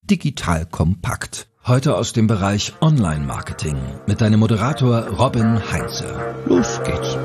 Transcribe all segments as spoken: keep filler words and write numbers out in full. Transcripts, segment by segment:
digital kompakt. Heute aus dem Bereich Online-Marketing mit deinem Moderator Robin Heinze. Los geht's.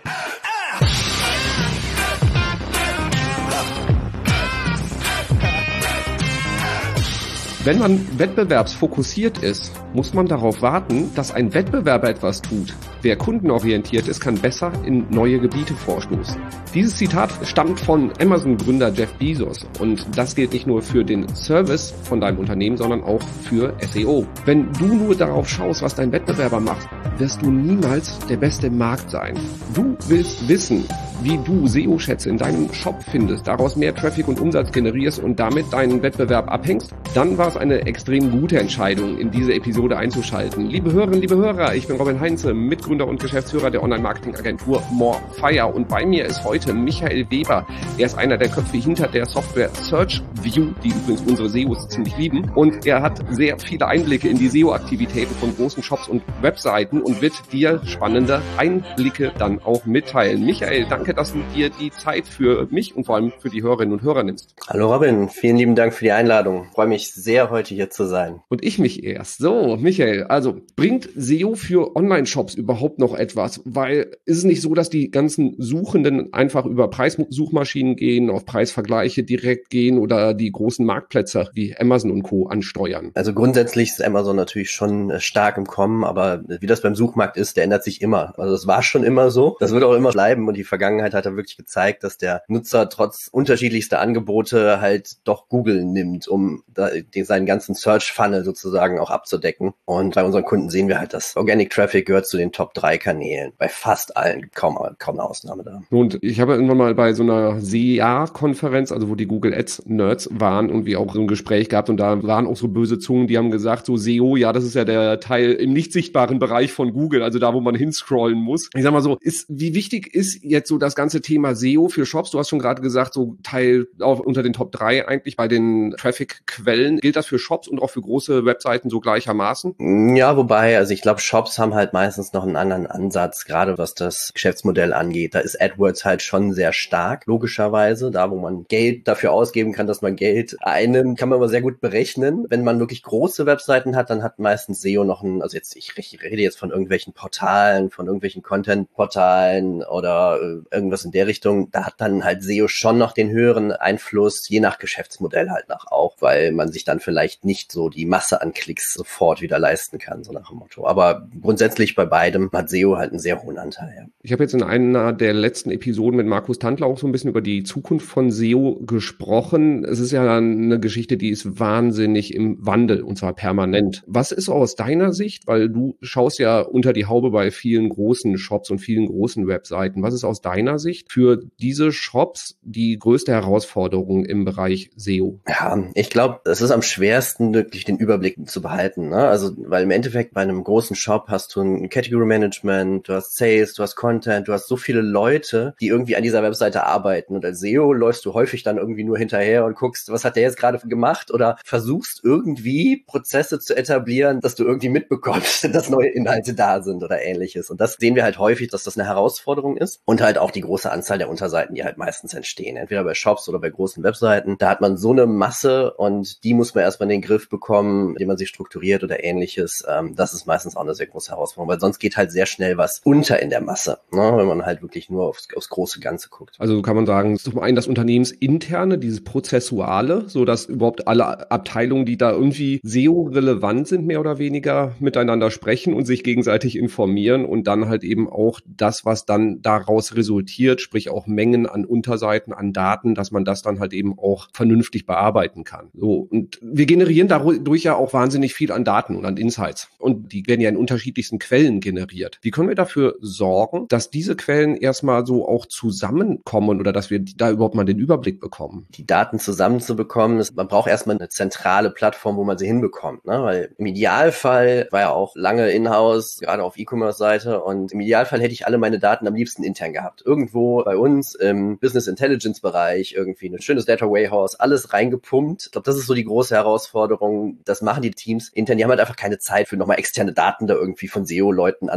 Wenn man wettbewerbsfokussiert ist, muss man darauf warten, dass ein Wettbewerber etwas tut. Wer kundenorientiert ist, kann besser in neue Gebiete vorstoßen. Dieses Zitat stammt von Amazon-Gründer Jeff Bezos und das gilt nicht nur für den Service von deinem Unternehmen, sondern auch für S E O. Wenn du nur darauf schaust, was dein Wettbewerber macht, wirst du niemals der Beste im Markt sein. Du willst wissen, wie du S E O-Schätze in deinem Shop findest, daraus mehr Traffic und Umsatz generierst und damit deinen Wettbewerb abhängst, dann war es eine extrem gute Entscheidung, in diese Episode einzuschalten. Liebe Hörerinnen, liebe Hörer, ich bin Robin Heinze, Mitgründer und Geschäftsführer der Online-Marketing-Agentur Morefire und bei mir ist heute Michael Weber. Er ist einer der Köpfe hinter der Software SearchView, die übrigens unsere S E Os ziemlich lieben, und er hat sehr viele Einblicke in die S E O-Aktivitäten von großen Shops und Webseiten und wird dir spannende Einblicke dann auch mitteilen. Michael, danke, dass du dir die Zeit für mich und vor allem für die Hörerinnen und Hörer nimmst. Hallo Robin, vielen lieben Dank für die Einladung. Ich freue mich sehr, heute hier zu sein. Und ich mich erst. So, Michael, also bringt S E O für Online-Shops überhaupt noch etwas? Weil ist es nicht so, dass die ganzen Suchenden einfach über Preissuchmaschinen gehen, auf Preisvergleiche direkt gehen oder die großen Marktplätze wie Amazon und Co. ansteuern? Also grundsätzlich ist Amazon natürlich schon stark im Kommen, aber wie das beim Suchmarkt ist, der ändert sich immer. Also das war schon immer so. Das wird auch immer bleiben und die Vergangenheit hat ja wirklich gezeigt, dass der Nutzer trotz unterschiedlichster Angebote halt doch Google nimmt, um da, den, seinen ganzen Search-Funnel sozusagen auch abzudecken. Und bei unseren Kunden sehen wir halt, dass Organic Traffic gehört zu den Top drei Kanälen. Bei fast allen, kaum, kaum eine Ausnahme da. Und ich habe irgendwann mal bei so einer S E A-Konferenz, also wo die Google Ads-Nerds waren, irgendwie auch so ein Gespräch gehabt und da waren auch so böse Zungen, die haben gesagt, so S E O, ja, das ist ja der Teil im nicht sichtbaren Bereich von Google, also da, wo man hinscrollen muss. Ich sag mal so, ist, wie wichtig ist jetzt so das ganze Thema S E O für Shops? Du hast schon gerade gesagt, so Teil auch unter den Top drei eigentlich bei den Traffic-Quellen. Gilt das für Shops und auch für große Webseiten so gleichermaßen? Ja, wobei, also ich glaube, Shops haben halt meistens noch einen anderen Ansatz, gerade was das Geschäftsmodell angeht. Da ist AdWords halt schon sehr stark, logischerweise. Da, wo man Geld dafür ausgeben kann, dass man Geld einnimmt, kann man aber sehr gut berechnen. Wenn man wirklich große Webseiten hat, dann hat meistens S E O noch ein, also jetzt, ich rede jetzt von irgendwelchen Portalen, von irgendwelchen Content-Portalen oder äh, irgendwas in der Richtung. Da hat dann halt S E O schon noch den höheren Einfluss, je nach Geschäftsmodell halt nach auch, weil man sich dann vielleicht nicht so die Masse an Klicks sofort wieder leisten kann, so nach dem Motto. Aber grundsätzlich bei beidem hat S E O halt einen sehr hohen Anteil. Ja. Ich habe jetzt in einer der letzten Episoden mit Markus Tandler auch so ein bisschen über die Zukunft von S E O gesprochen. Es ist ja eine Geschichte, die ist wahnsinnig im Wandel und zwar permanent. Was ist aus deiner Sicht, weil du schaust ja unter die Haube bei vielen großen Shops und vielen großen Webseiten, was ist aus deiner Sicht für diese Shops die größte Herausforderung im Bereich S E O? Ja, ich glaube, es ist am schwersten, wirklich den Überblick zu behalten, ne? Also, weil im Endeffekt bei einem großen Shop hast du ein Category Management, du hast Sales, du hast Content, du hast so viele Leute, die irgendwie an dieser Webseite arbeiten und als S E O läufst du häufig dann irgendwie nur hinterher und guckst, was hat der jetzt gerade gemacht oder versuchst irgendwie Prozesse zu etablieren, dass du irgendwie mitbekommst, dass neue Inhalte da sind oder ähnliches. Und das sehen wir halt häufig, dass das eine Herausforderung ist und halt auch die große Anzahl der Unterseiten, die halt meistens entstehen, entweder bei Shops oder bei großen Webseiten. Da hat man so eine Masse und die muss man erstmal in den Griff bekommen, indem man sich strukturiert oder ähnliches. Das ist meistens auch eine sehr große Herausforderung, weil sonst geht halt sehr schnell was unter in der Masse, ne? Wenn man halt wirklich nur aufs, aufs große Ganze guckt. Also kann man sagen, zum einen das Unternehmensinterne, dieses Prozessuale, so dass überhaupt alle Abteilungen, die da irgendwie S E O-relevant sind, mehr oder weniger miteinander sprechen und sich gegenseitig informieren und dann halt eben auch das, was dann daraus resultiert, sprich auch Mengen an Unterseiten, an Daten, dass man das dann halt eben auch vernünftig bearbeiten kann. So, und wir generieren dadurch ja auch wahnsinnig viel an Daten und an Insights. Und die werden ja in unterschiedlichsten Quellen generiert. Wie können wir dafür sorgen, dass diese Quellen erstmal so auch zusammenkommen oder dass wir da überhaupt mal den Überblick bekommen? Die Daten zusammenzubekommen, ist, man braucht erstmal eine zentrale Plattform, wo man sie hinbekommt, ne? Weil im Idealfall war ja auch lange in-house, gerade auf E-Commerce-Seite, und im Idealfall hätte ich alle meine Daten am liebsten intern gehabt. Irgendwo bei uns im Business Intelligence-Bereich irgendwie ein schönes Data Warehouse, alles reingepumpt. Ich glaube, das ist so die große Herausforderung. Das machen die Teams intern. Die haben halt einfach keine Zeit für nochmal externe Daten da irgendwie von S E O-Leuten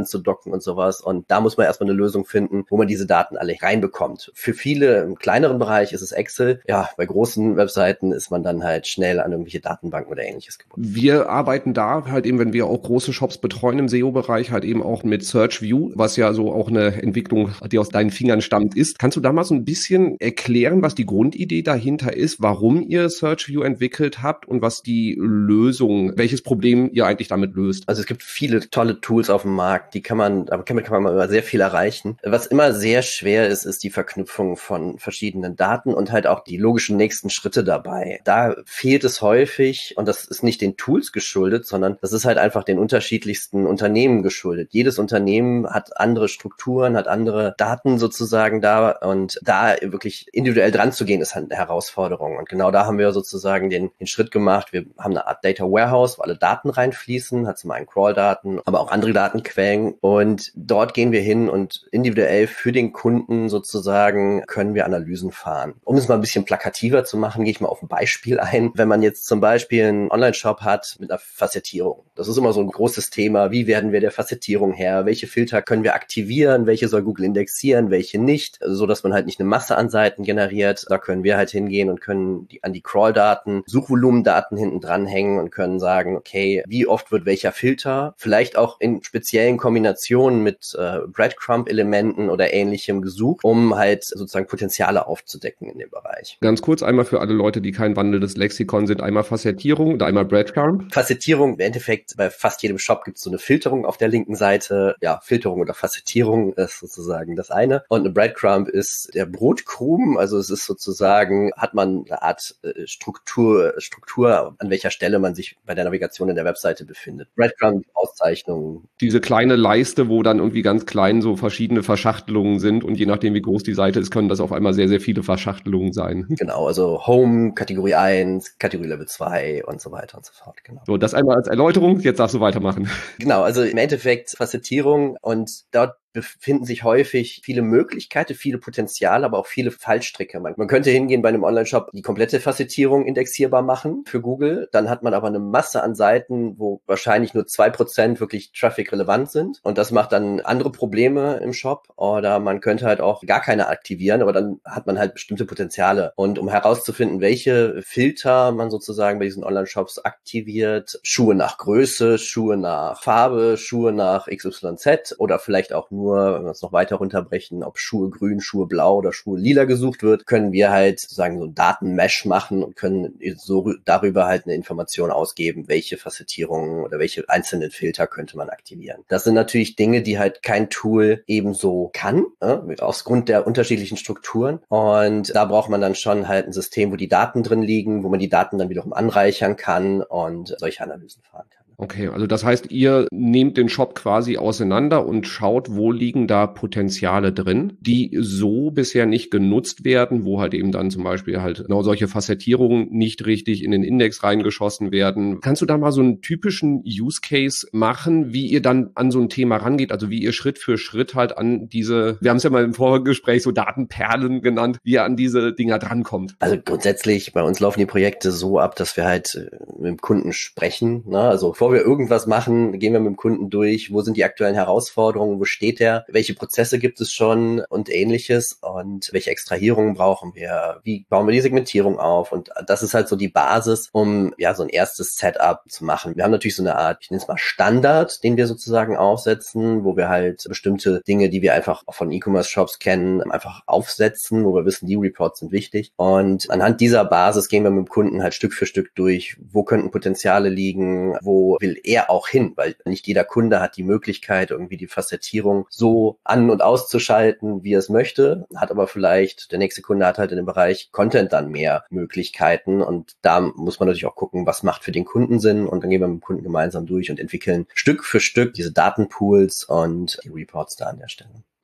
anzudocken und sowas. Und da muss man erstmal eine Lösung finden, wo man diese Daten alle reinbekommt. Für viele im kleineren Bereich ist es Excel. Ja, bei großen Webseiten ist man dann halt schnell an irgendwelche Datenbanken oder ähnliches gebunden. Wir arbeiten da halt eben, wenn wir auch große Shops betreuen im S E O-Bereich, halt eben auch mit Search View, was ja so auch eine Entwicklung, die aus deinen Fingern stammt, ist. Kannst du da mal so ein bisschen erklären, was die Grundidee dahinter ist, warum ihr Search View entwickelt habt und was die Lösung, welches Problem ihr eigentlich damit löst? Also es gibt viele tolle Tools auf dem Markt, die kann man, aber kann man, kann man immer sehr viel erreichen. Was immer sehr schwer ist, ist die Verknüpfung von verschiedenen Daten und halt auch die logischen nächsten Schritte dabei. Da fehlt es häufig, und das ist nicht den Tools geschuldet, sondern das ist halt einfach den unterschiedlichsten Unternehmen geschuldet. Jedes Unternehmen hat andere Strukturen, hat andere Daten sozusagen da, und da wirklich individuell dran zu gehen, ist halt eine Herausforderung. Und genau da haben wir sozusagen den, den Schritt gemacht. Wir haben eine Art Data Warehouse, wo alle Daten reinfließen, hat zum einen Crawl-Daten, aber auch andere Datenquellen, und dort gehen wir hin und individuell für den Kunden sozusagen können wir Analysen fahren. Um es mal ein bisschen plakativer zu machen, gehe ich mal auf ein Beispiel ein. Wenn man jetzt zum Beispiel einen Online-Shop hat mit einer Facettierung, das ist immer so ein großes Thema. Wie werden wir der Facettierung Herr? Welche Filter können wir aktivieren? Welche soll Google indexieren? Welche nicht? So dass man halt nicht eine Masse an Seiten generiert. Da können wir halt hingehen und können die, an die Crawl-Daten, Suchvolumendaten hinten dranhängen und können sagen, okay, wie oft wird welcher Filter, vielleicht auch in speziellen Kombinationen mit äh, Breadcrumb-Elementen oder ähnlichem gesucht, um halt sozusagen Potenziale aufzudecken in dem Bereich. Ganz kurz einmal für alle Leute, die kein wandelndes Lexikon sind, einmal Facettierung und einmal Breadcrumb. Facettierung, im Endeffekt, bei fast jedem Shop gibt es so eine Filterung auf der linken Seite. Ja, Filterung oder Facettierung ist sozusagen das eine. Und eine Breadcrumb ist der Brotkrumen, also es ist sozusagen, hat man eine Art äh, Struktur, Struktur, an welcher Stelle man sich bei der Navigation in der Webseite befindet. Breadcrumb, Auszeichnungen. Diese kleine Leiste, wo dann irgendwie ganz klein so verschiedene Verschachtelungen sind, und je nachdem, wie groß die Seite ist, können das auf einmal sehr, sehr viele Verschachtelungen sein. Genau, also Home, Kategorie eins, Kategorie Level zwei und so weiter und so fort. Genau. So, das einmal als Erläuterung, jetzt darfst du weitermachen. Genau, also im Endeffekt Facettierung, und dort befinden sich häufig viele Möglichkeiten, viele Potenziale, aber auch viele Fallstricke. Man, man könnte hingehen bei einem Online-Shop die komplette Facettierung indexierbar machen für Google. Dann hat man aber eine Masse an Seiten, wo wahrscheinlich nur zwei Prozent wirklich Traffic-relevant sind. Und das macht dann andere Probleme im Shop. Oder man könnte halt auch gar keine aktivieren, aber dann hat man halt bestimmte Potenziale. Und um herauszufinden, welche Filter man sozusagen bei diesen Online-Shops aktiviert, Schuhe nach Größe, Schuhe nach Farbe, Schuhe nach X Y Z oder vielleicht auch nur, wenn wir es noch weiter runterbrechen, ob Schuhe grün, Schuhe blau oder Schuhe lila gesucht wird, können wir halt sozusagen so ein Datenmesh machen und können so darüber halt eine Information ausgeben, welche Facettierungen oder welche einzelnen Filter könnte man aktivieren. Das sind natürlich Dinge, die halt kein Tool ebenso kann, äh, aus Grund der unterschiedlichen Strukturen. Und da braucht man dann schon halt ein System, wo die Daten drin liegen, wo man die Daten dann wiederum anreichern kann und solche Analysen fahren kann. Okay, also das heißt, ihr nehmt den Shop quasi auseinander und schaut, wo liegen da Potenziale drin, die so bisher nicht genutzt werden, wo halt eben dann zum Beispiel halt genau solche Facettierungen nicht richtig in den Index reingeschossen werden. Kannst du da mal so einen typischen Use Case machen, wie ihr dann an so ein Thema rangeht, also wie ihr Schritt für Schritt halt an diese, wir haben es ja mal im Vorgespräch so Datenperlen genannt, wie ihr an diese Dinger drankommt? Also grundsätzlich, bei uns laufen die Projekte so ab, dass wir halt mit dem Kunden sprechen, ne? Also bevor wir irgendwas machen, gehen wir mit dem Kunden durch, wo sind die aktuellen Herausforderungen, wo steht der, welche Prozesse gibt es schon und ähnliches und welche Extrahierungen brauchen wir, wie bauen wir die Segmentierung auf, und das ist halt so die Basis, um ja so ein erstes Setup zu machen. Wir haben natürlich so eine Art, ich nenne es mal Standard, den wir sozusagen aufsetzen, wo wir halt bestimmte Dinge, die wir einfach auch von E-Commerce-Shops kennen, einfach aufsetzen, wo wir wissen, die Reports sind wichtig, und anhand dieser Basis gehen wir mit dem Kunden halt Stück für Stück durch, wo könnten Potenziale liegen, wo will er auch hin, weil nicht jeder Kunde hat die Möglichkeit, irgendwie die Facettierung so an- und auszuschalten, wie er es möchte, hat aber vielleicht, der nächste Kunde hat halt in dem Bereich Content dann mehr Möglichkeiten, und da muss man natürlich auch gucken, was macht für den Kunden Sinn, und dann gehen wir mit dem Kunden gemeinsam durch und entwickeln Stück für Stück diese Datenpools und die Reports da an der Stelle.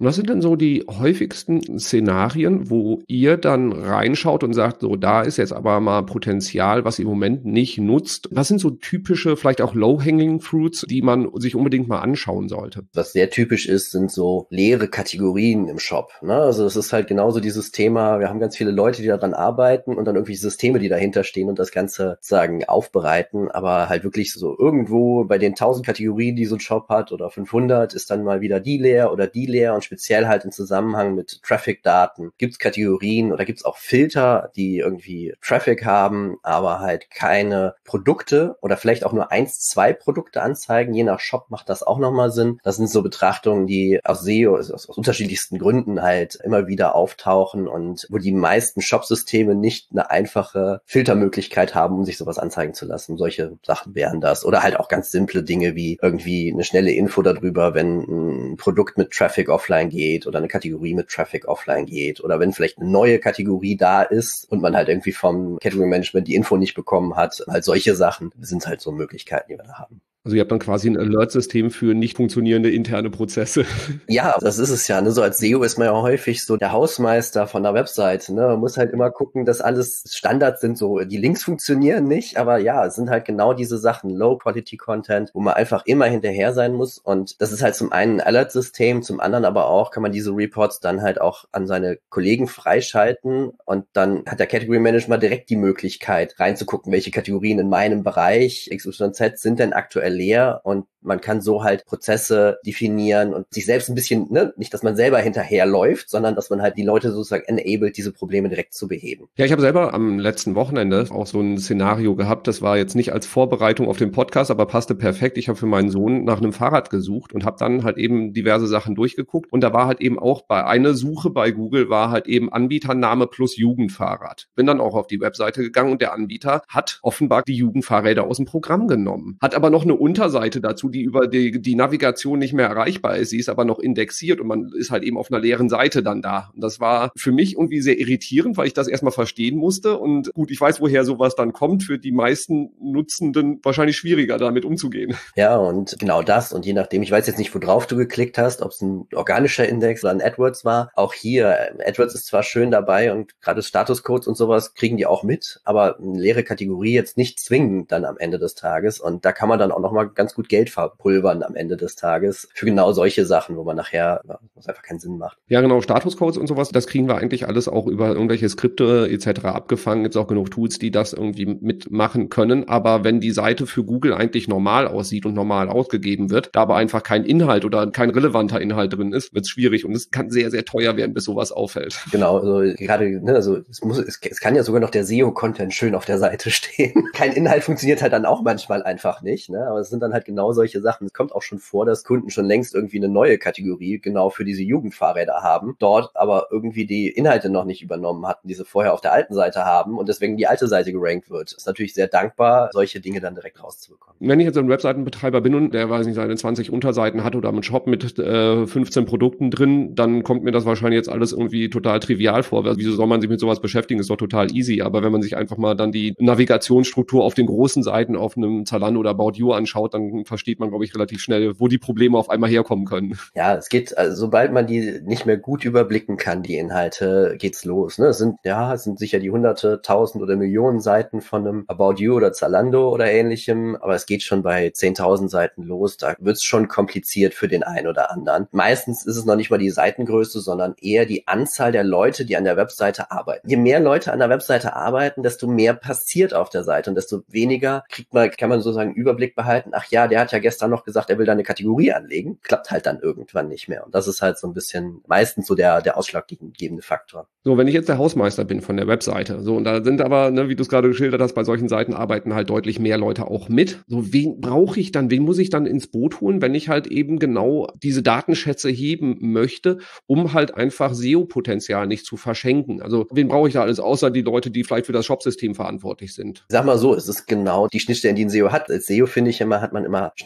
Und was sind denn so die häufigsten Szenarien, wo ihr dann reinschaut und sagt, so, da ist jetzt aber mal Potenzial, was ihr im Moment nicht nutzt? Was sind so typische, vielleicht auch low-hanging fruits, die man sich unbedingt mal anschauen sollte? Was sehr typisch ist, sind so leere Kategorien im Shop. Ne? Also es ist halt genauso dieses Thema, wir haben ganz viele Leute, die daran arbeiten und dann irgendwie Systeme, die dahinter stehen und das Ganze sagen aufbereiten, aber halt wirklich so irgendwo bei den tausend Kategorien, die so ein Shop hat oder fünfhundert, ist dann mal wieder die leer oder die leer und speziell halt im Zusammenhang mit Traffic-Daten gibt es Kategorien oder gibt es auch Filter, die irgendwie Traffic haben, aber halt keine Produkte oder vielleicht auch nur eins, zwei Produkte anzeigen. Je nach Shop macht das auch nochmal Sinn. Das sind so Betrachtungen, die aus S E O, aus, aus unterschiedlichsten Gründen halt immer wieder auftauchen und wo die meisten Shopsysteme nicht eine einfache Filtermöglichkeit haben, um sich sowas anzeigen zu lassen. Solche Sachen wären das. Oder halt auch ganz simple Dinge wie irgendwie eine schnelle Info darüber, wenn ein Produkt mit Traffic offline geht oder eine Kategorie mit Traffic offline geht oder wenn vielleicht eine neue Kategorie da ist und man halt irgendwie vom Category Management die Info nicht bekommen hat. Halt solche Sachen sind halt so Möglichkeiten, die wir da haben. Also ihr habt dann quasi ein Alert-System für nicht funktionierende interne Prozesse. Ja, das ist es ja. Ne? So als S E O ist man ja häufig so der Hausmeister von der Webseite. Ne? Man muss halt immer gucken, dass alles Standards sind. So die Links funktionieren nicht, aber ja, es sind halt genau diese Sachen, Low-Quality-Content, wo man einfach immer hinterher sein muss. Und das ist halt zum einen ein Alert-System, zum anderen aber auch kann man diese Reports dann halt auch an seine Kollegen freischalten und dann hat der Category Manager direkt die Möglichkeit reinzugucken, welche Kategorien in meinem Bereich X Y Z sind denn aktuell leer und man kann so halt Prozesse definieren und sich selbst ein bisschen, ne, nicht, dass man selber hinterherläuft, sondern dass man halt die Leute sozusagen enabled, diese Probleme direkt zu beheben. Ja, ich habe selber am letzten Wochenende auch so ein Szenario gehabt, das war jetzt nicht als Vorbereitung auf den Podcast, aber passte perfekt. Ich habe für meinen Sohn nach einem Fahrrad gesucht und habe dann halt eben diverse Sachen durchgeguckt und da war halt eben auch bei einer Suche bei Google war halt eben Anbietername plus Jugendfahrrad. Bin dann auch auf die Webseite gegangen und der Anbieter hat offenbar die Jugendfahrräder aus dem Programm genommen, hat aber noch eine Unterseite dazu, die über die, die Navigation nicht mehr erreichbar ist. Sie ist aber noch indexiert und man ist halt eben auf einer leeren Seite dann da. Und das war für mich irgendwie sehr irritierend, weil ich das erstmal verstehen musste. Und gut, ich weiß, woher sowas dann kommt. Für die meisten Nutzenden wahrscheinlich schwieriger, damit umzugehen. Ja, und genau das. Und je nachdem, ich weiß jetzt nicht, worauf du geklickt hast, ob es ein organischer Index oder ein AdWords war. Auch hier, AdWords ist zwar schön dabei und gerade Statuscodes und sowas kriegen die auch mit, aber eine leere Kategorie jetzt nicht zwingend dann am Ende des Tages. Und da kann man dann auch nochmal ganz gut Geld verpulvern am Ende des Tages für genau solche Sachen, wo man nachher, was einfach keinen Sinn macht. Ja, genau, Statuscodes und sowas, das kriegen wir eigentlich alles auch über irgendwelche Skripte et cetera abgefangen. Gibt es auch genug Tools, die das irgendwie mitmachen können. Aber wenn die Seite für Google eigentlich normal aussieht und normal ausgegeben wird, da aber einfach kein Inhalt oder kein relevanter Inhalt drin ist, wird es schwierig und es kann sehr, sehr teuer werden, bis sowas auffällt. Genau, also gerade, ne, also es muss, es, es kann ja sogar noch der S E O-Content schön auf der Seite stehen. Kein Inhalt funktioniert halt dann auch manchmal einfach nicht, ne? Aber es sind dann halt genau solche Sachen. Es kommt auch schon vor, dass Kunden schon längst irgendwie eine neue Kategorie genau für diese Jugendfahrräder haben, dort aber irgendwie die Inhalte noch nicht übernommen hatten, die sie vorher auf der alten Seite haben und deswegen die alte Seite gerankt wird. Ist natürlich sehr dankbar, solche Dinge dann direkt rauszubekommen. Wenn ich jetzt ein Webseitenbetreiber bin und der, weiß nicht, seine zwanzig Unterseiten hat oder einen Shop mit äh, fünfzehn Produkten drin, dann kommt mir das wahrscheinlich jetzt alles irgendwie total trivial vor. Wieso soll man sich mit sowas beschäftigen? Ist doch total easy. Aber wenn man sich einfach mal dann die Navigationsstruktur auf den großen Seiten auf einem Zalando oder About You anschaut, dann versteht man, glaube ich, relativ schnell, wo die Probleme auf einmal herkommen können. Ja, es geht, also sobald man die nicht mehr gut überblicken kann, die Inhalte, geht's los. Ne? Es sind, ja, es sind sicher die hunderte, tausend oder Millionen Seiten von einem About You oder Zalando oder ähnlichem, aber es geht schon bei zehntausend Seiten los. Da wird's schon kompliziert für den einen oder anderen. Meistens ist es noch nicht mal die Seitengröße, sondern eher die Anzahl der Leute, die an der Webseite arbeiten. Je mehr Leute an der Webseite arbeiten, desto mehr passiert auf der Seite und desto weniger kriegt man, kann man sozusagen einen Überblick behalten. Ach ja, der hat ja gestern noch gesagt, er will da eine Kategorie anlegen. Klappt halt dann irgendwann nicht mehr. Und das ist halt so ein bisschen meistens so der, der ausschlaggebende Faktor. So, wenn ich jetzt der Hausmeister bin von der Webseite, so, und da sind aber, ne, wie du es gerade geschildert hast, bei solchen Seiten arbeiten halt deutlich mehr Leute auch mit. So, wen brauche ich dann, wen muss ich dann ins Boot holen, wenn ich halt eben genau diese Datenschätze heben möchte, um halt einfach S E O-Potenzial nicht zu verschenken? Also, wen brauche ich da alles, außer die Leute, die vielleicht für das Shopsystem verantwortlich sind? Sag mal so, es ist genau die Schnittstellen, die ein S E O hat. Als S E O, finde ich immer, hat man immer Schnittstellen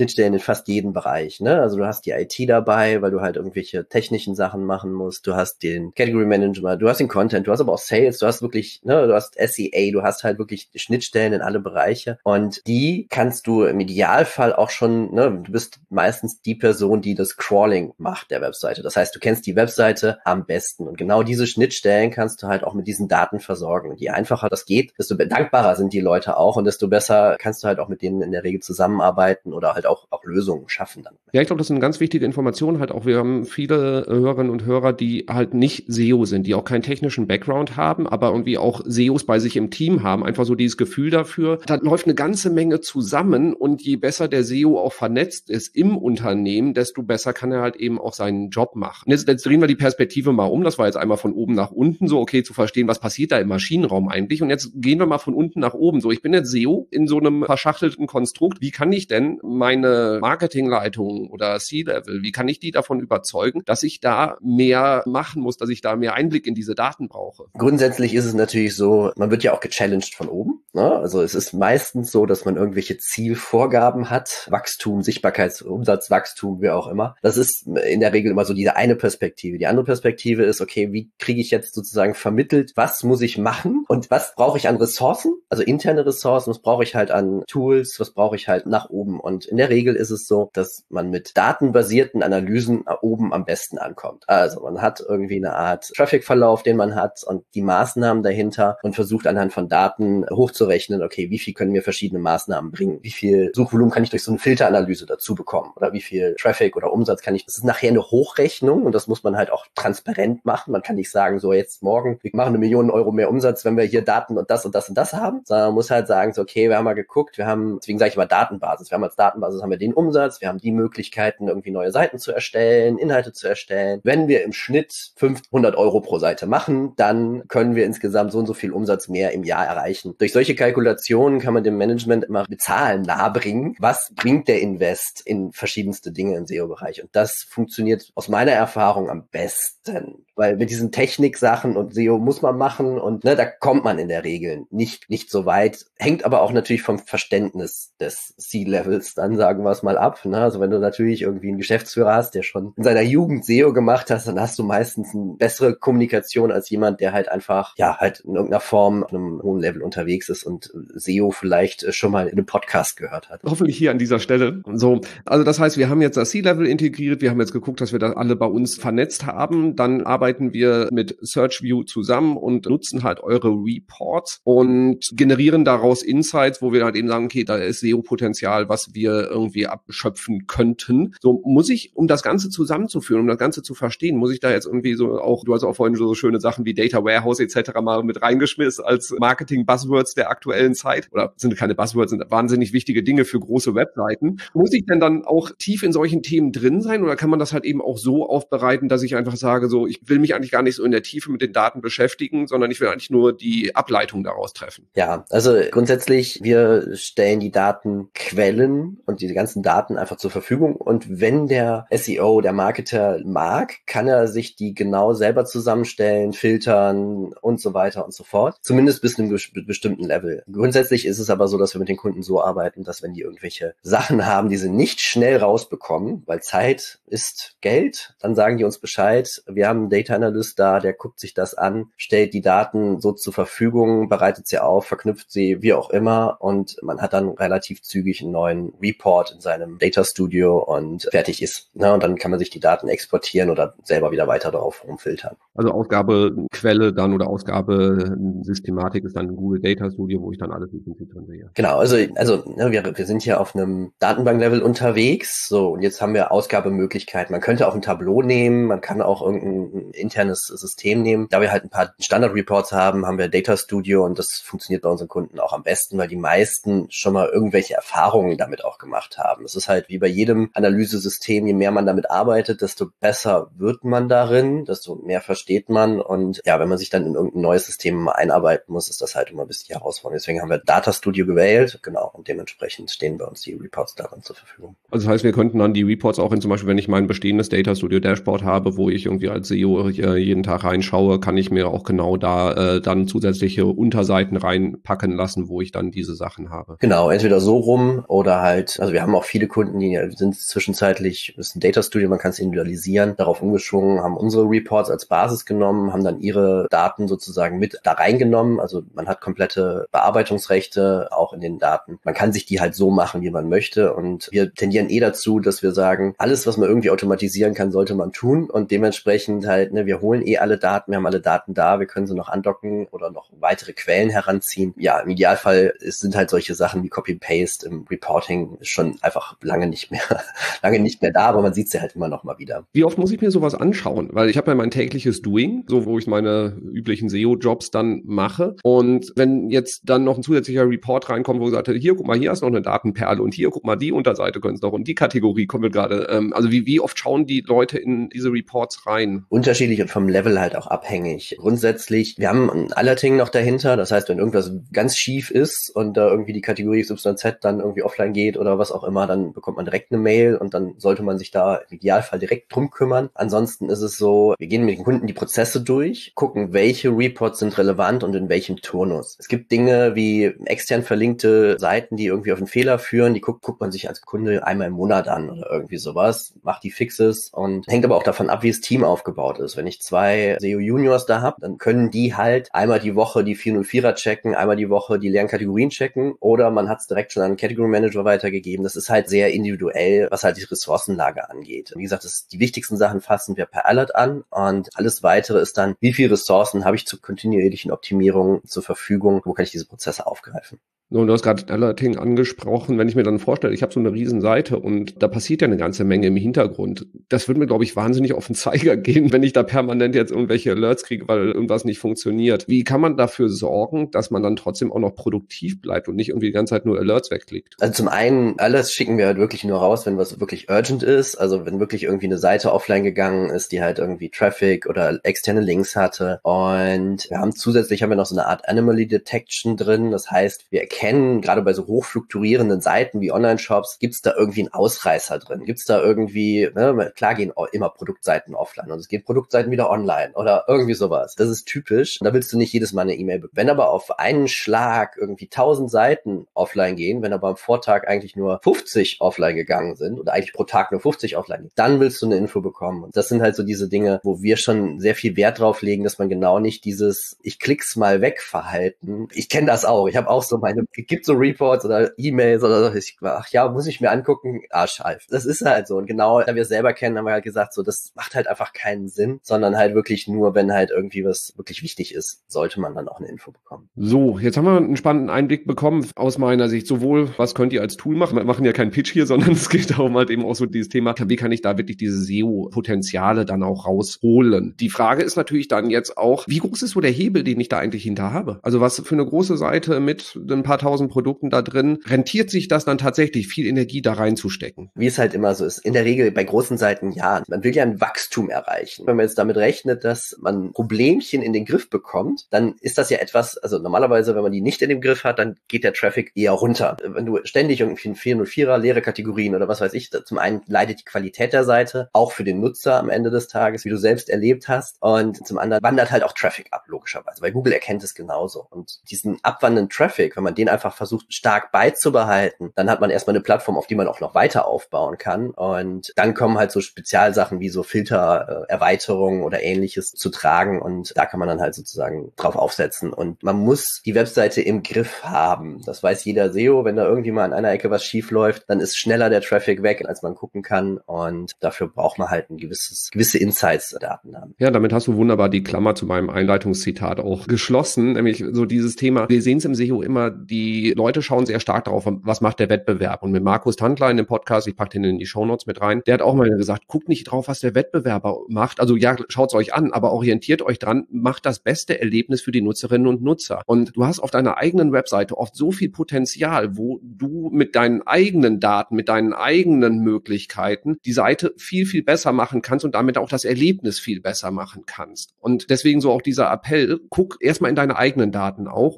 Schnittstellen in fast jedem Bereich, ne? Also du hast die I T dabei, weil du halt irgendwelche technischen Sachen machen musst. Du hast den Category Management, du hast den Content, du hast aber auch Sales, du hast wirklich, ne, du hast S E A, du hast halt wirklich Schnittstellen in alle Bereiche und die kannst du im Idealfall auch schon, ne, du bist meistens die Person, die das Crawling macht der Webseite. Das heißt, du kennst die Webseite am besten und genau diese Schnittstellen kannst du halt auch mit diesen Daten versorgen. Und je einfacher das geht, desto dankbarer sind die Leute auch und desto besser kannst du halt auch mit denen in der Regel zusammenarbeiten oder halt auch, auch Lösungen schaffen dann. Ja, ich glaube, das ist eine ganz wichtige Information halt auch. Wir haben viele Hörerinnen und Hörer, die halt nicht S E O sind, die auch keinen technischen Background haben, aber irgendwie auch S E Os bei sich im Team haben. Einfach so dieses Gefühl dafür, da läuft eine ganze Menge zusammen und je besser der S E O auch vernetzt ist im Unternehmen, desto besser kann er halt eben auch seinen Job machen. Jetzt, jetzt drehen wir die Perspektive mal um. Das war jetzt einmal von oben nach unten, so okay, zu verstehen, was passiert da im Maschinenraum eigentlich. Und jetzt gehen wir mal von unten nach oben. So, ich bin jetzt S E O in so einem verschachtelten Konstrukt. Wie kann ich denn meine Marketingleitung oder C-Level, wie kann ich die davon überzeugen, dass ich da mehr machen muss, dass ich da mehr Einblick in diese Daten brauche? Grundsätzlich ist es natürlich so, man wird ja auch gechallenged von oben, ne? Also es ist meistens so, dass man irgendwelche Zielvorgaben hat, Wachstum, Sichtbarkeits-, Umsatzwachstum, wie auch immer. Das ist in der Regel immer so diese eine Perspektive. Die andere Perspektive ist, okay, wie kriege ich jetzt sozusagen vermittelt, was muss ich machen und was brauche ich an Ressourcen, also interne Ressourcen, was brauche ich halt an Tools, was brauche ich halt nach oben. Und in der Regel ist es so, dass man mit datenbasierten Analysen oben am besten ankommt. Also man hat irgendwie eine Art Traffic-Verlauf, den man hat und die Maßnahmen dahinter und versucht anhand von Daten hochzurechnen, okay, wie viel können mir verschiedene Maßnahmen bringen? Wie viel Suchvolumen kann ich durch so eine Filteranalyse dazu bekommen? Oder wie viel Traffic oder Umsatz kann ich? Das ist nachher eine Hochrechnung und das muss man halt auch transparent machen. Man kann nicht sagen, so jetzt morgen, wir machen eine Million Euro mehr Umsatz, wenn wir hier Daten und das und das und das haben, sondern man muss halt sagen, so okay, wir haben mal geguckt, wir haben, deswegen sage ich mal Datenbasis, wir haben als Datenbasis haben wir den Umsatz, wir haben die Möglichkeiten, irgendwie neue Seiten zu erstellen, Inhalte zu erstellen. Wenn wir im Schnitt fünfhundert Euro pro Seite machen, dann können wir insgesamt so und so viel Umsatz mehr im Jahr erreichen. Durch solche Kalkulationen kann man dem Management immer mit Zahlen nahebringen. Was bringt der Invest in verschiedenste Dinge im S E O-Bereich? Und das funktioniert aus meiner Erfahrung am besten. Weil mit diesen Techniksachen und S E O muss man machen und ne, da kommt man in der Regel nicht nicht so weit. Hängt aber auch natürlich vom Verständnis des C-Levels, dann sagen wir es mal ab. Ne? Also wenn du natürlich irgendwie einen Geschäftsführer hast, der schon in seiner Jugend S E O gemacht hat, dann hast du meistens eine bessere Kommunikation als jemand, der halt einfach ja halt in irgendeiner Form auf einem hohen Level unterwegs ist und S E O vielleicht schon mal in einem Podcast gehört hat. Hoffentlich hier an dieser Stelle. So, also das heißt, wir haben jetzt das C-Level integriert, wir haben jetzt geguckt, dass wir das alle bei uns vernetzt haben, dann arbeiten wir mit SearchView zusammen und nutzen halt eure Reports und generieren daraus Insights, wo wir halt eben sagen, okay, da ist S E O-Potenzial, was wir irgendwie abschöpfen könnten. So muss ich, um das Ganze zusammenzuführen, um das Ganze zu verstehen, muss ich da jetzt irgendwie so auch, du hast auch vorhin so schöne Sachen wie Data Warehouse et cetera mal mit reingeschmissen als Marketing-Buzzwords der aktuellen Zeit. Oder sind keine Buzzwords, sind wahnsinnig wichtige Dinge für große Webseiten. Muss ich denn dann auch tief in solchen Themen drin sein oder kann man das halt eben auch so aufbereiten, dass ich einfach sage, so, ich will mich eigentlich gar nicht so in der Tiefe mit den Daten beschäftigen, sondern ich will eigentlich nur die Ableitung daraus treffen? Ja, also grundsätzlich, wir stellen die Datenquellen und die ganzen Daten einfach zur Verfügung und wenn der S E O, der Marketer mag, kann er sich die genau selber zusammenstellen, filtern und so weiter und so fort. Zumindest bis zu einem bestimmten Level. Grundsätzlich ist es aber so, dass wir mit den Kunden so arbeiten, dass wenn die irgendwelche Sachen haben, die sie nicht schnell rausbekommen, weil Zeit ist Geld, dann sagen die uns Bescheid. Wir haben einen Data Analyst da, der guckt sich das an, stellt die Daten so zur Verfügung, bereitet sie auf, verknüpft sie, wie auch immer und man hat dann relativ zügig einen neuen Report in seinem Data Studio und fertig ist. Ne? Und dann kann man sich die Daten exportieren oder selber wieder weiter darauf rumfiltern. Also Ausgabequelle dann oder Ausgabesystematik ist dann Google Data Studio, wo ich dann alles mit dem drin sehe. Genau, also also ne, wir, wir sind hier auf einem Datenbanklevel unterwegs, so und jetzt haben wir Ausgabemöglichkeiten. Man könnte auch ein Tableau nehmen, man kann auch irgendein internes System nehmen. Da wir halt ein paar Standard-Reports haben, haben wir Data Studio und das funktioniert bei unseren Kunden auch am besten, weil die meisten schon mal irgendwelche Erfahrungen damit auch gemacht haben. Es ist halt wie bei jedem Analysesystem, je mehr man damit arbeitet, desto besser wird man darin, desto mehr versteht man und ja, wenn man sich dann in irgendein neues System einarbeiten muss, ist das halt immer ein bisschen herausfordernd. Herausforderung. Deswegen haben wir Data Studio gewählt, genau, und dementsprechend stehen bei uns die Reports darin zur Verfügung. Also das heißt, wir könnten dann die Reports auch in zum Beispiel, wenn ich mein bestehendes Data Studio Dashboard habe, wo ich irgendwie als S E O jeden Tag reinschaue, kann ich mir auch genau da äh, dann zusätzliche Unterseiten reinpacken lassen, wo ich dann diese Sachen habe. Genau, entweder so rum oder halt, also wir haben auch viele Kunden, die sind zwischenzeitlich, das ist ein Data Studio, man kann es individualisieren, darauf umgeschwungen, haben unsere Reports als Basis genommen, haben dann ihre Daten sozusagen mit da reingenommen, also man hat komplette Bearbeitungsrechte auch in den Daten. Man kann sich die halt so machen, wie man möchte, und wir tendieren eh dazu, dass wir sagen, alles, was man irgendwie automatisieren kann, sollte man tun, und dementsprechend halt, ne, wir holen eh alle Daten, wir haben alle Daten da, wir können sie noch andocken oder noch weitere Quellen heranziehen. Ja, im Idealfall ist, sind halt solche Sachen wie Copy-Paste im Reporting schon einfach lange nicht mehr, lange nicht mehr da, aber man sieht sie halt immer noch mal wieder. Wie oft muss ich mir sowas anschauen? Weil ich habe ja mein tägliches Doing, so wo ich meine üblichen S E O-Jobs dann mache, und wenn jetzt dann noch ein zusätzlicher Report reinkommt, wo gesagt, hier, guck mal, hier ist noch eine Datenperle und hier, guck mal, die Unterseite können es noch und die Kategorie kommt gerade. Ähm, also wie, wie oft schauen die Leute in diese Reports rein? Unterschiedlich und vom Level halt auch abhängig. Grundsätzlich, wir haben ein Alerting noch dahinter, das heißt, wenn irgendwas ganz schief ist und da irgendwie die Kategorie X Y Z dann irgendwie offline geht oder was auch immer, dann bekommt man direkt eine Mail und dann sollte man sich da im Idealfall direkt drum kümmern. Ansonsten ist es so, wir gehen mit den Kunden die Prozesse durch, gucken, welche Reports sind relevant und in welchem Turnus. Es gibt Dinge wie extern verlinkte Seiten, die irgendwie auf einen Fehler führen, die guckt, guckt man sich als Kunde einmal im Monat an oder irgendwie sowas, macht die Fixes und hängt aber auch davon ab, wie das Team aufgebaut ist. Wenn ich zwei S E O Juniors da habe, dann können die halt einmal die Woche die vier null vierer checken, einmal die Woche die leeren Kategorien checken, oder man hat es direkt schon an einen Category Manager weitergegeben. Das ist halt sehr individuell, was halt die Ressourcenlage angeht. Wie gesagt, das, die wichtigsten Sachen fassen wir per Alert an, und alles weitere ist dann, wie viele Ressourcen habe ich zur kontinuierlichen Optimierung zur Verfügung, wo kann ich diese Prozesse aufgreifen. Und du hast gerade Alerting angesprochen. Wenn ich mir dann vorstelle, ich habe so eine riesen Seite und da passiert ja eine ganze Menge im Hintergrund. Das würde mir, glaube ich, wahnsinnig auf den Zeiger gehen, wenn ich da permanent jetzt irgendwelche Alerts kriege, weil irgendwas nicht funktioniert. Wie kann man dafür sorgen, dass man dann trotzdem auch noch produktiv bleibt und nicht irgendwie die ganze Zeit nur Alerts wegklickt? Also zum einen, Alerts schicken wir halt wirklich nur raus, wenn was wirklich urgent ist. Also wenn wirklich irgendwie eine Seite offline gegangen ist, die halt irgendwie Traffic oder externe Links hatte. Und wir haben zusätzlich haben wir noch so eine Art Anomaly Detection drin. Das heißt, wir erkennen, gerade bei so hochfluktuierenden Seiten wie Online-Shops, gibt es da irgendwie einen Ausreißer drin? Gibt es da irgendwie, ne, klar gehen immer Produktseiten offline und es gehen Produktseiten wieder online oder irgendwie sowas. Das ist typisch. Da willst du nicht jedes Mal eine E-Mail bekommen. Wenn aber auf einen Schlag irgendwie tausend Seiten offline gehen, wenn aber am Vortag eigentlich nur fünfzig offline gegangen sind oder eigentlich pro Tag nur fünfzig offline gehen, dann willst du eine Info bekommen. Und das sind halt so diese Dinge, wo wir schon sehr viel Wert drauf legen, dass man genau nicht dieses ich klick's mal weg Verhalten. Ich kenne das auch. Ich habe auch so meine, es gibt so Reports oder E-Mails oder so. Ich, ach ja, muss ich mir angucken. Arschhalf. Das ist halt so. Und genau, da wir es selber kennen, haben wir halt gesagt, so, das macht halt einfach keinen Sinn, sondern halt wirklich nur, wenn halt irgendwie was wirklich wichtig ist, sollte man dann auch eine Info bekommen. So, jetzt haben wir einen spannenden Einblick bekommen aus meiner Sicht. Sowohl, was könnt ihr als Tool machen? Wir machen ja keinen Pitch hier, sondern es geht darum halt eben auch so dieses Thema, wie kann ich da wirklich diese S E O-Potenziale dann auch rausholen? Die Frage ist natürlich dann jetzt auch, wie groß ist so der Hebel, den ich da eigentlich hinter habe? Also was für eine große Seite mit ein paar tausend Produkten da drin, rentiert sich das dann tatsächlich, viel Energie da reinzustecken? Wie es halt immer so ist. In der Regel bei großen Seiten, ja, man will ja ein Wachstum erreichen. Wenn man jetzt damit rechnet, dass man Problemchen in den Griff bekommt, dann ist das ja etwas, also normalerweise, wenn man die nicht in dem Griff hat, dann geht der Traffic eher runter. Wenn du ständig irgendwie ein vier null vierer, leere Kategorien oder was weiß ich, zum einen leidet die Qualität der Seite, auch für den Nutzer am Ende des Tages, wie du selbst erlebt hast, und zum anderen wandert halt auch Traffic ab, logischerweise, weil Google erkennt es genauso. Und diesen abwandernden Traffic, wenn man den einfach versucht, stark beizubehalten, dann hat man erstmal eine Plattform, auf die man auch noch weiter aufbauen kann, und dann kommen halt so Spezialsachen wie so Filtererweiterungen oder ähnliches zu tragen, und da kann man dann halt sozusagen drauf aufsetzen, und man muss die Webseite im Griff haben. Das weiß jeder S E O, wenn da irgendwie mal an einer Ecke was schief läuft, dann ist schneller der Traffic weg, als man gucken kann, und dafür braucht man halt ein gewisses, gewisse Insights-Daten haben. Ja, damit hast du wunderbar die Klammer zu meinem Einleitungszitat auch geschlossen, nämlich so dieses Thema, wir sehen es im S E O immer, die Leute schauen sehr stark darauf, was macht der Wettbewerb, und mit Markus Tandler in dem Podcast, ich packe den in die Shownotes mit rein, der hat auch mal gesagt, guckt nicht drauf, was der Wettbewerber macht, also ja, schaut es euch an, aber orientiert euch dran, macht das beste Erlebnis für die Nutzerinnen und Nutzer, und du hast auf deiner eigenen Webseite oft so viel Potenzial, wo du mit deinen eigenen Daten, mit deinen eigenen Möglichkeiten die Seite viel, viel besser machen kannst und damit auch das Erlebnis viel besser machen kannst. Und deswegen so auch dieser Appell, guck erstmal in deine eigenen Daten auch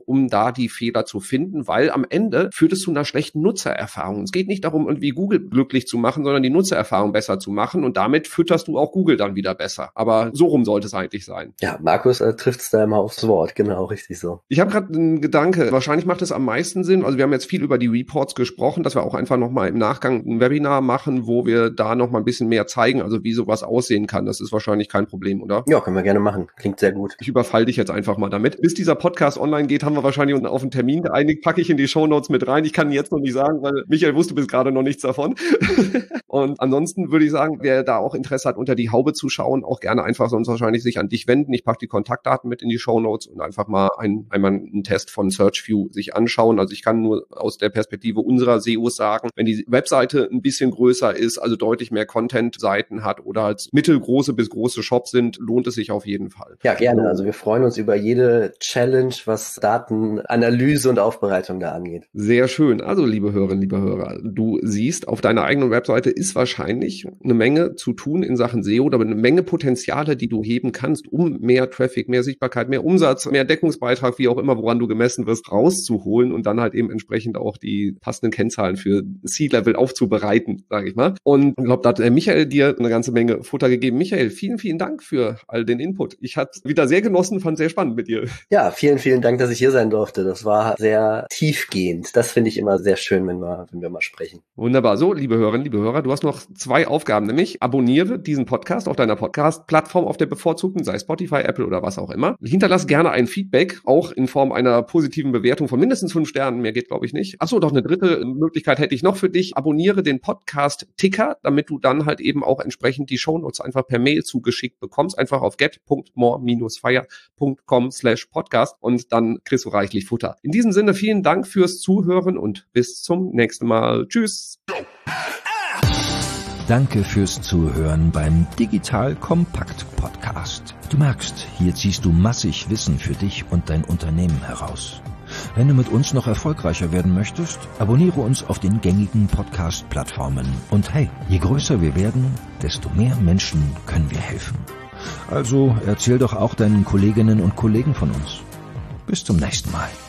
um da die Fehler zu finden, weil am Ende führt es zu einer schlechten Nutzererfahrung. Es geht nicht darum, irgendwie Google glücklich zu machen, sondern die Nutzererfahrung besser zu machen und damit fütterst du auch Google dann wieder besser. Aber so rum sollte es eigentlich sein. Ja, Markus äh, trifft es da immer aufs Wort, genau, richtig so. Ich habe gerade einen Gedanke, wahrscheinlich macht es am meisten Sinn, also wir haben jetzt viel über die Reports gesprochen, dass wir auch einfach nochmal im Nachgang ein Webinar machen, wo wir da nochmal ein bisschen mehr zeigen, also wie sowas aussehen kann. Das ist wahrscheinlich kein Problem, oder? Ja, können wir gerne machen. Klingt sehr gut. Ich überfall dich jetzt einfach mal damit. Bis dieser Podcast online geht, haben wir wahrscheinlich auf einen Termin geeinigt, packe ich in die Shownotes mit rein. Ich kann jetzt noch nicht sagen, weil Michael wusste bis gerade noch nichts davon. Und ansonsten würde ich sagen, wer da auch Interesse hat, unter die Haube zu schauen, auch gerne einfach sonst wahrscheinlich sich an dich wenden. Ich packe die Kontaktdaten mit in die Shownotes und einfach mal ein, einmal einen Test von SearchView sich anschauen. Also ich kann nur aus der Perspektive unserer S E Os sagen, wenn die Webseite ein bisschen größer ist, also deutlich mehr Content-Seiten hat oder als mittelgroße bis große Shops sind, lohnt es sich auf jeden Fall. Ja, gerne. Also wir freuen uns über jede Challenge, was Datenanalyse und Aufbereitung da angeht. Sehr schön. Also liebe Hörerinnen, liebe Hörer, du siehst, auf deiner eigenen Webseite ist wahrscheinlich eine Menge zu tun in Sachen S E O, aber eine Menge Potenziale, die du heben kannst, um mehr Traffic, mehr Sichtbarkeit, mehr Umsatz, mehr Deckungsbeitrag, wie auch immer, woran du gemessen wirst, rauszuholen und dann halt eben entsprechend auch die passenden Kennzahlen für C-Level aufzubereiten, sage ich mal. Und ich glaube, da hat Michael dir eine ganze Menge Futter gegeben. Michael, vielen, vielen Dank für all den Input. Ich hatte wieder sehr genossen, fand sehr spannend mit dir. Ja, vielen, vielen Dank, dass ich hier sein durfte. Das war sehr tiefgehend. Das finde ich immer sehr schön, wenn wir, wenn wir mal sprechen. Wunderbar. So, liebe Hörerinnen, liebe Hörer, du hast noch zwei Aufgaben, nämlich abonniere diesen Podcast auf deiner Podcast-Plattform, auf der bevorzugten, sei Spotify, Apple oder was auch immer. Hinterlass gerne ein Feedback, auch in Form einer positiven Bewertung von mindestens fünf Sternen. Mehr geht, glaube ich, nicht. Achso, doch eine dritte Möglichkeit hätte ich noch für dich. Abonniere den Podcast-Ticker, damit du dann halt eben auch entsprechend die Shownotes einfach per Mail zugeschickt bekommst. Einfach auf get punkt more dash fire punkt com slash podcast und dann kriegst du reichlich Futter. In diesem Sinne, vielen Dank fürs Zuhören und bis zum nächsten Mal. Tschüss. Danke fürs Zuhören beim Digital Kompakt Podcast. Du merkst, hier ziehst du massig Wissen für dich und dein Unternehmen heraus. Wenn du mit uns noch erfolgreicher werden möchtest, abonniere uns auf den gängigen Podcast-Plattformen. Und hey, je größer wir werden, desto mehr Menschen können wir helfen. Also erzähl doch auch deinen Kolleginnen und Kollegen von uns. Bis zum nächsten Mal.